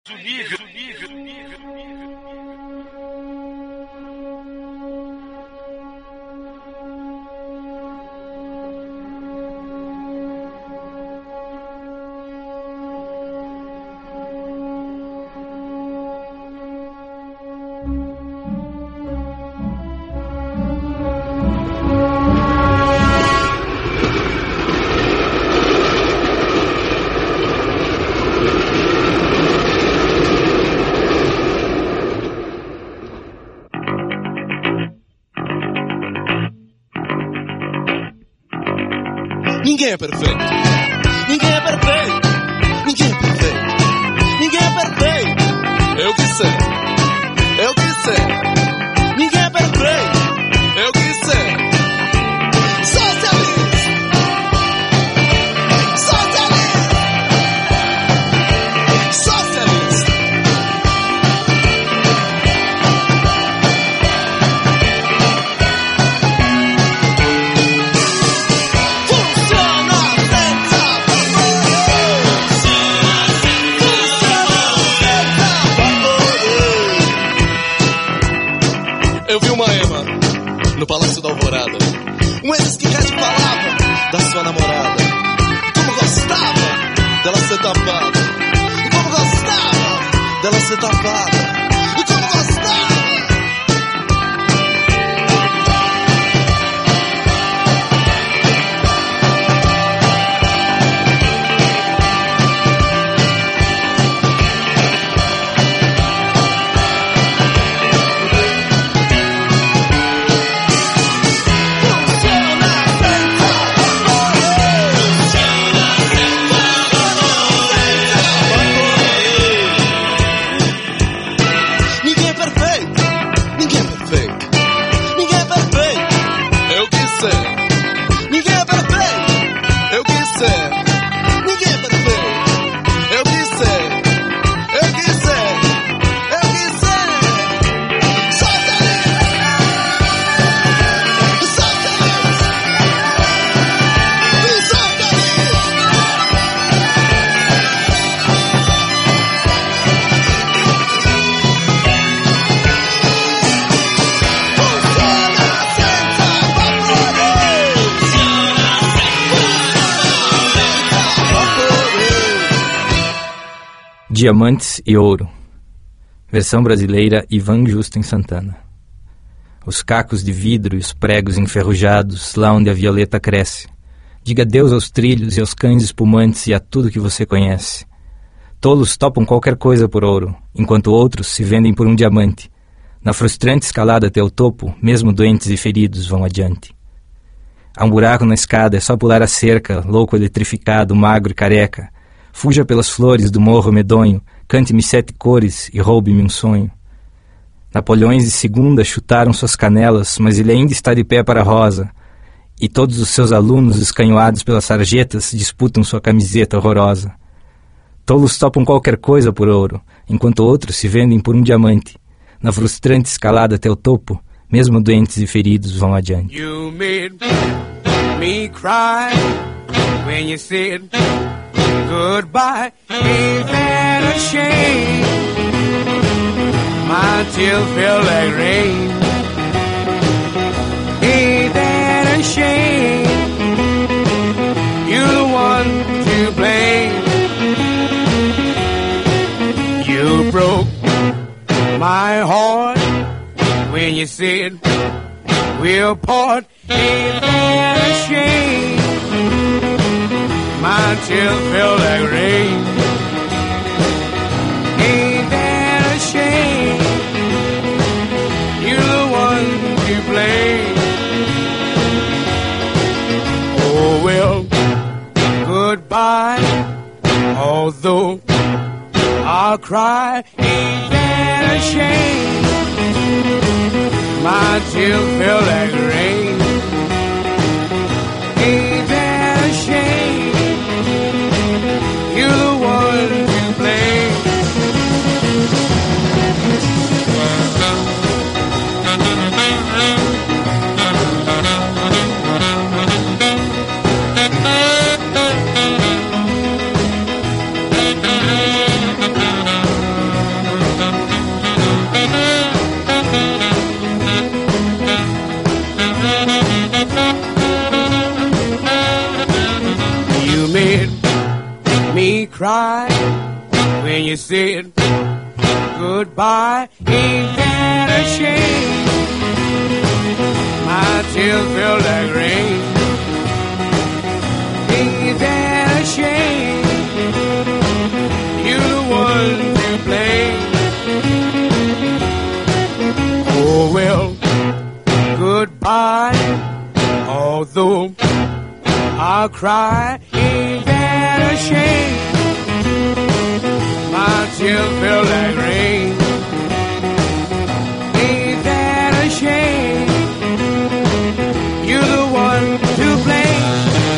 Ninguém é perfeito. Ninguém é perfeito. Ninguém é perfeito. Ninguém é perfeito. Eu que sei. Eu que sei. Ninguém é perfeito. Eu que sei. Socialismo. Socialismo. Socialismo. Eu vi uma ema no Palácio da Alvorada, um ex que já te falava da sua namorada, e como gostava dela ser tapada, e como gostava dela ser tapada, e como gostava. Diamantes e Ouro. Versão brasileira Ivan Justo em Santana. Os cacos de vidro e os pregos enferrujados, lá onde a violeta cresce. Diga adeus aos trilhos e aos cães espumantes e a tudo que você conhece. Tolos topam qualquer coisa por ouro, enquanto outros se vendem por um diamante. Na frustrante escalada até o topo, mesmo doentes e feridos vão adiante. Há um buraco na escada, é só pular a cerca, louco eletrificado, magro e careca. Fuja pelas flores do morro medonho, cante-me 7 cores e roube-me um sonho. Napoleões de segunda chutaram suas canelas, mas ele ainda está de pé para a rosa. E todos os seus alunos, escanhoados pelas sarjetas, disputam sua camiseta horrorosa. Tolos topam qualquer coisa por ouro, enquanto outros se vendem por um diamante. Na frustrante escalada até o topo, mesmo doentes e feridos vão adiante. You made me cry when you said goodbye. Ain't that a shame? My tears feel like rain. Ain't that a shame? You're the one to blame. You broke my heart when you said we'll part. Ain't that a shame? My tears feel like rain. Ain't that a shame? You're the one to blame. Oh well, goodbye. Although I'll cry, ain't that a shame? My tears feel like rain. Ain't that a shame? You're the one to blame. said goodbye. Ain't that a shame? My tears feel like rain. Ain't that a shame? You're the one to blame. Oh well, goodbye. Although I'll cry, ain't that a shame? My tears feel like rain. Ain't that a shame? You're the one to blame.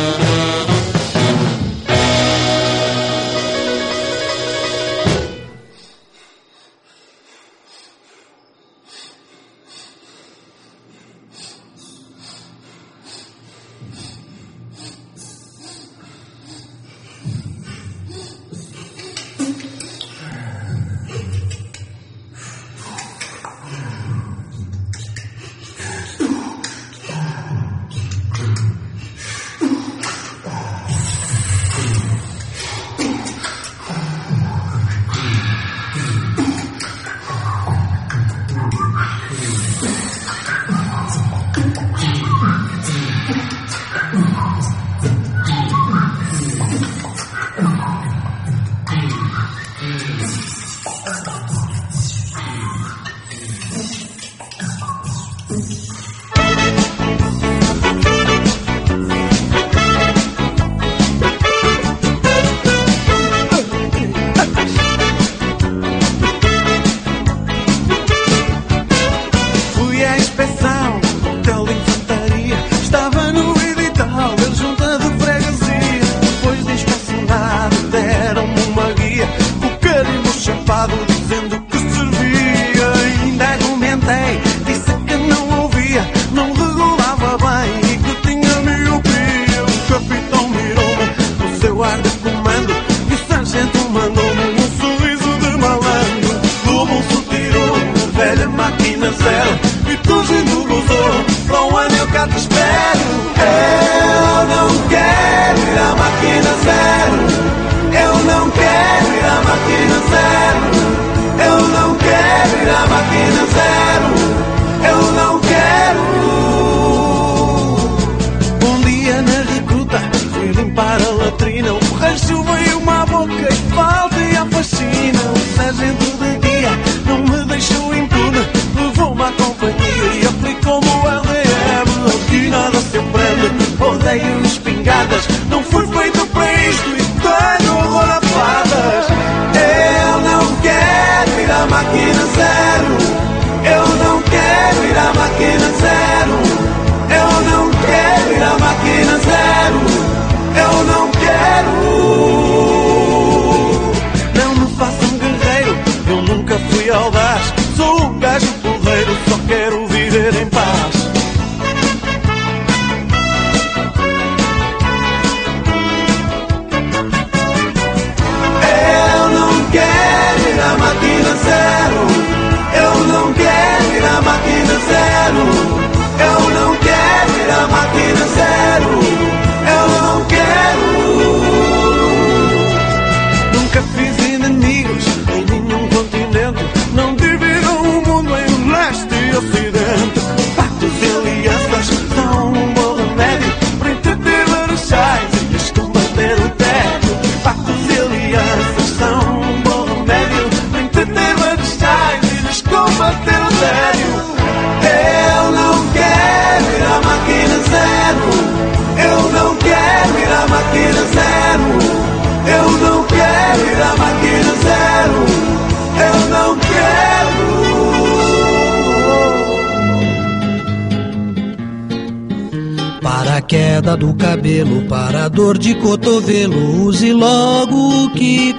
Queda do cabelo, para dor de cotovelo, use logo o que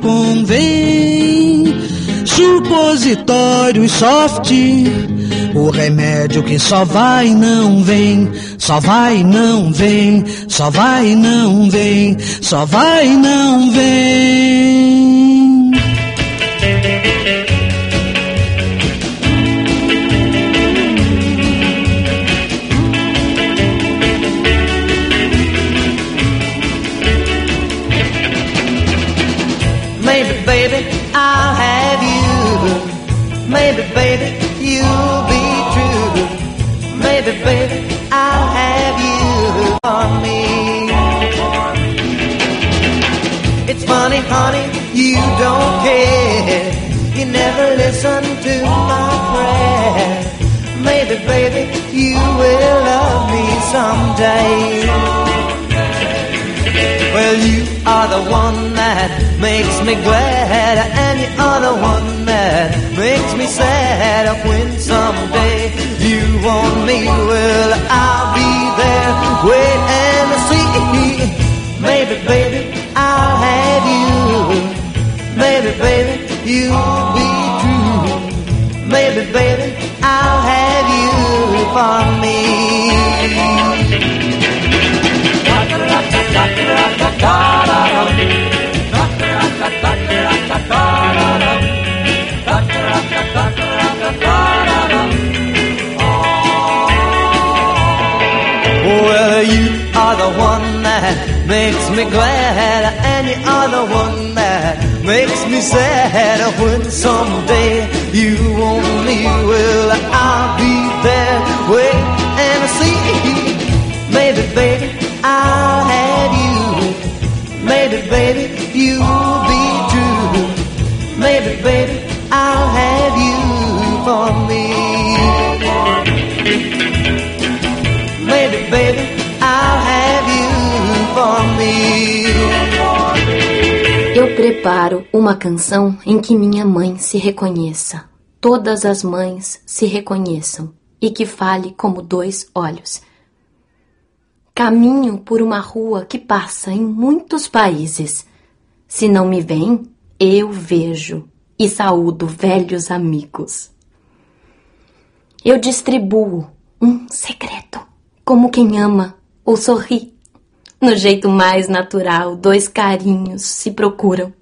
convém. Supositório e soft, o remédio que só vai e não vem, só vai e não vem, só vai e não vem, só vai e não vem. Maybe, baby, I'll Maybe baby, you'll be true. Maybe baby, I'll have you for me. It's funny, honey, you don't care. You never listen to my prayer. Maybe baby, you will love me someday. Well, you are the one that makes me glad, and you are the one that makes me sad. When someday you want me, well, I'll be there, wait and see. Maybe, baby, I'll have you. Maybe, baby, you'll be true. Maybe, baby, I'll have you for me. Well, you are the one that makes me glad, and you are the one that makes me sad. When someday you want me, well, I'll be there, wait and see. Maybe, baby, I'll have you. Maybe, baby, you'll be true. Maybe, baby, I'll have you for me. Maybe, baby, I'll have you for me. Eu preparo uma canção em que minha mãe se reconheça, todas as mães se reconheçam e que fale como dois olhos. Caminho por uma rua que passa em muitos países. Se não me veem, eu vejo e saúdo velhos amigos. Eu distribuo um segredo, como quem ama ou sorri. No jeito mais natural, dois carinhos se procuram.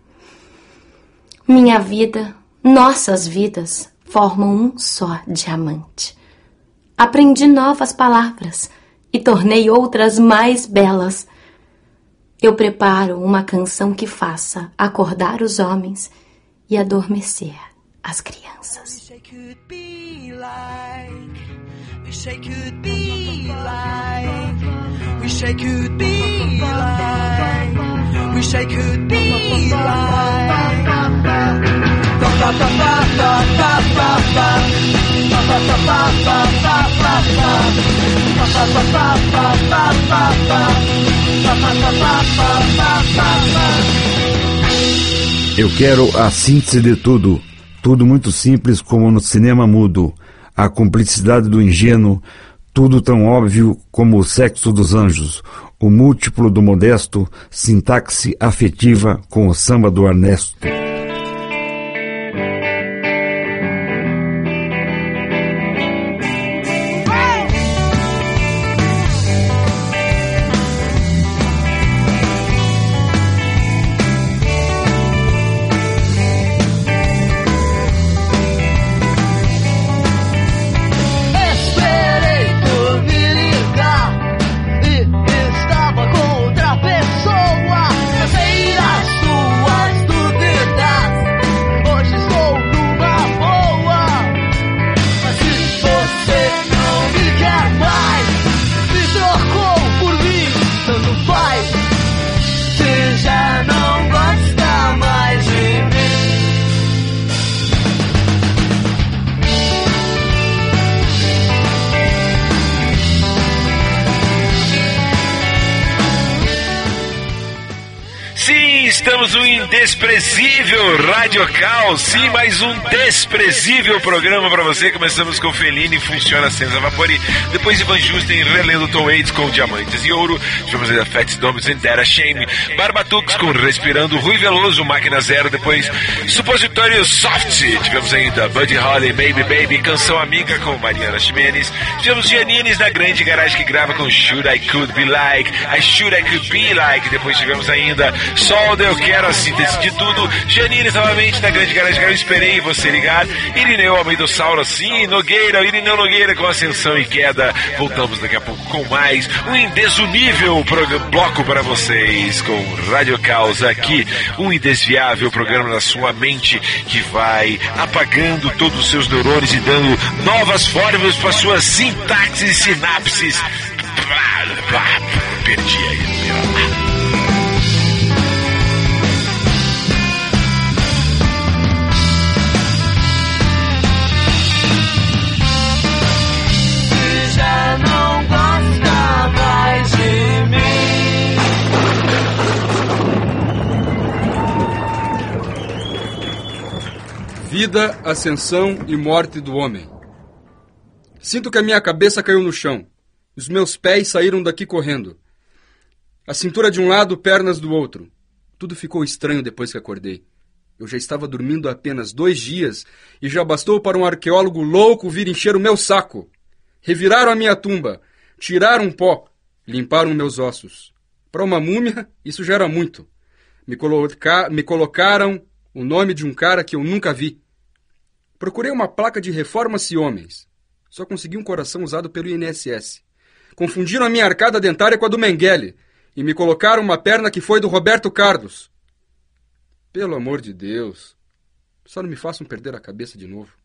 Minha vida, nossas vidas, formam um só diamante. Aprendi novas palavras e tornei outras mais belas. Eu preparo uma canção que faça acordar os homens e adormecer as crianças. Wish I could be like, wish I could be like, wish I could be like, wish I could be like. Eu quero a síntese de tudo, tudo muito simples como no cinema mudo, a cumplicidade do ingênuo, tudo tão óbvio como o sexo dos anjos, o múltiplo do modesto, sintaxe afetiva com o samba do Ernesto. Estamos no Indesprezível Radio Cal, sim, mais um desprezível programa para você. Começamos com Fellini, Funciona Senza Vapori, depois Ivan Justen, relendo Tom Waits com Diamantes e Ouro, tivemos ainda Fats Dominoes and Dara Shame, Barbatux com Respirando, Rui Veloso, Máquina Zero, depois Supositório Soft, tivemos ainda Buddy Holly, Baby Baby, Canção Amiga com Mariana Ximenes, tivemos Giannines na Grande Garagem que grava com Should I Could Be Like, I Should I Could Be Like, depois tivemos ainda Sol Del Que quero a síntese de tudo. Janires novamente na Grande Garagem, eu esperei você ligar. Irineu Almeida Sauro, sim, Nogueira, Irineu Nogueira com Ascensão e Queda. Voltamos daqui a pouco com mais um indesumível bloco para vocês com Rádio Caos aqui, um indesviável programa na sua mente que vai apagando todos os seus neurônios e dando novas formas para suas sintaxes e sinapses. Perdi aí. Já não gosta mais de mim. Vida, ascensão e morte do homem. Sinto que a minha cabeça caiu no chão. Os meus pés saíram daqui correndo. A cintura de um lado, pernas do outro. Tudo ficou estranho depois que acordei. Eu já estava dormindo há apenas 2 dias e já bastou para um arqueólogo louco vir encher o meu saco. Reviraram a minha tumba, tiraram um pó, limparam meus ossos. Para uma múmia, isso já era muito. Me colocaram o nome de um cara que eu nunca vi. Procurei uma placa de reformas e homens. Só consegui um coração usado pelo INSS. Confundiram a minha arcada dentária com a do Mengele e me colocaram uma perna que foi do Roberto Carlos. Pelo amor de Deus, só não me façam perder a cabeça de novo.